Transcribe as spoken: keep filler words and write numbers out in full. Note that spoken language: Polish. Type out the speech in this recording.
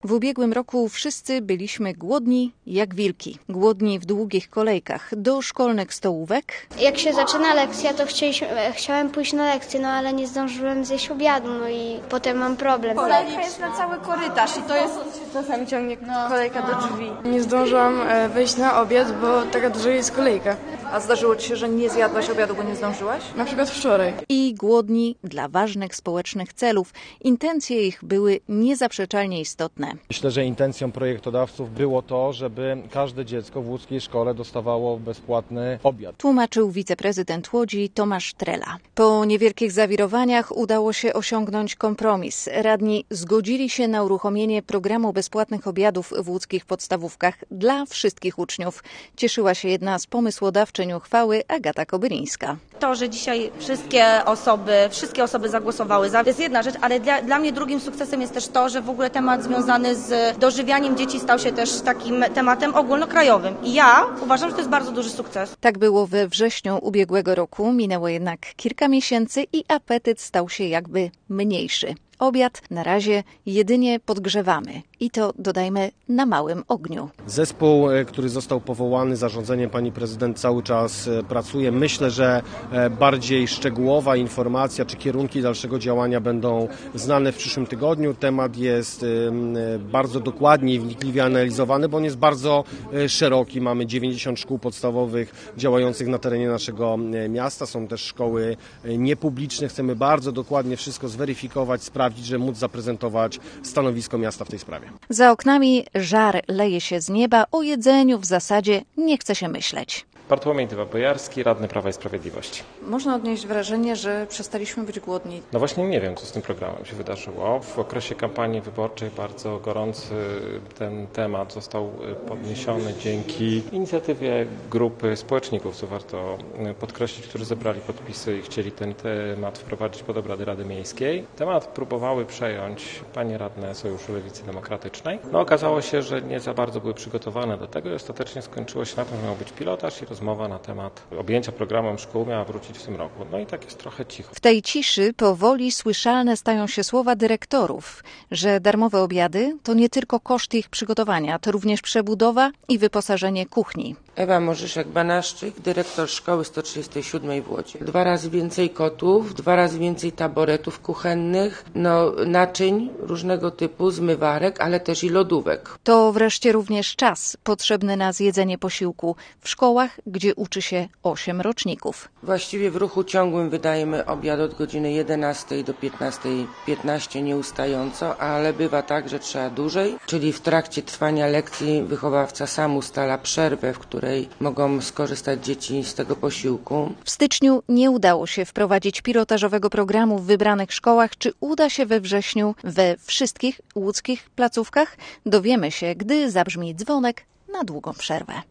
W ubiegłym roku wszyscy byliśmy głodni jak wilki. Głodni w długich kolejkach do szkolnych stołówek. Jak się zaczyna lekcja, to chciałem pójść na lekcję, no ale nie zdążyłem zjeść obiadu, no i potem mam problem. Kolejka jest na cały korytarz i to jest czasami ciągnie kolejka do drzwi. Nie zdążyłam wejść na obiad, bo taka duża jest kolejka. A zdarzyło ci się, że nie zjadłaś obiadu, bo nie zdążyłaś? Na przykład wczoraj. I głodni dla ważnych społecznych celów. Intencje ich były niezaprzeczalnie istotne. Myślę, że intencją projektodawców było to, żeby każde dziecko w łódzkiej szkole dostawało bezpłatny obiad. Tłumaczył wiceprezydent Łodzi Tomasz Trela. Po niewielkich zawirowaniach udało się osiągnąć kompromis. Radni zgodzili się na uruchomienie programu bezpłatnych obiadów w łódzkich podstawówkach dla wszystkich uczniów. Cieszyła się jedna z pomysłodawczyń uchwały, Agata Kobylińska. To, że dzisiaj wszystkie osoby, wszystkie osoby zagłosowały za, to jest jedna rzecz, ale dla, dla mnie drugim sukcesem jest też to, że w ogóle temat związany z dożywianiem dzieci stał się też takim tematem ogólnokrajowym. I ja uważam, że to jest bardzo duży sukces. Tak było we wrześniu ubiegłego roku, minęło jednak kilka miesięcy i apetyt stał się jakby mniejszy. Obiad na razie jedynie podgrzewamy i to dodajmy na małym ogniu. Zespół, który został powołany zarządzeniem pani prezydent, cały czas pracuje. Myślę, że bardziej szczegółowa informacja czy kierunki dalszego działania będą znane w przyszłym tygodniu. Temat jest bardzo dokładnie i wnikliwie analizowany, bo on jest bardzo szeroki. Mamy dziewięćdziesiąt szkół podstawowych działających na terenie naszego miasta. Są też szkoły niepubliczne. Chcemy bardzo dokładnie wszystko zweryfikować, sprawdzić, że móc zaprezentować stanowisko miasta w tej sprawie. Za oknami żar leje się z nieba, o jedzeniu w zasadzie nie chce się myśleć. Bartłomiej Dywa-Bojarski, radny Prawa i Sprawiedliwości. Można odnieść wrażenie, że przestaliśmy być głodni. No właśnie nie wiem, co z tym programem się wydarzyło. W okresie kampanii wyborczej bardzo gorący ten temat został podniesiony dzięki inicjatywie grupy społeczników, co warto podkreślić, którzy zebrali podpisy i chcieli ten temat wprowadzić pod obrady Rady Miejskiej. Temat próbowały przejąć panie radne Sojuszu Lewicy Demokratycznej. No okazało się, że nie za bardzo były przygotowane do tego i ostatecznie skończyło się na tym, że miał być pilotaż i rozmowa na temat objęcia programem szkół miała wrócić w tym roku. No i tak jest trochę cicho. W tej ciszy powoli słyszalne stają się słowa dyrektorów, że darmowe obiady to nie tylko koszt ich przygotowania, to również przebudowa i wyposażenie kuchni. Ewa Morzyszek-Banaszczyk, dyrektor szkoły sto trzydziestej siódmej w Łodzi. Dwa razy więcej kotów, dwa razy więcej taboretów kuchennych, no, naczyń różnego typu, zmywarek, ale też i lodówek. To wreszcie również czas potrzebny na zjedzenie posiłku w szkołach, gdzie uczy się osiem roczników. Właściwie w ruchu ciągłym wydajemy obiad od godziny jedenastej do piętnastej piętnaście nieustająco, ale bywa tak, że trzeba dłużej, czyli w trakcie trwania lekcji wychowawca sam ustala przerwę, w której mogą skorzystać dzieci z tego posiłku. W styczniu nie udało się wprowadzić pilotażowego programu w wybranych szkołach. Czy uda się we wrześniu we wszystkich łódzkich placówkach? Dowiemy się, gdy zabrzmi dzwonek na długą przerwę.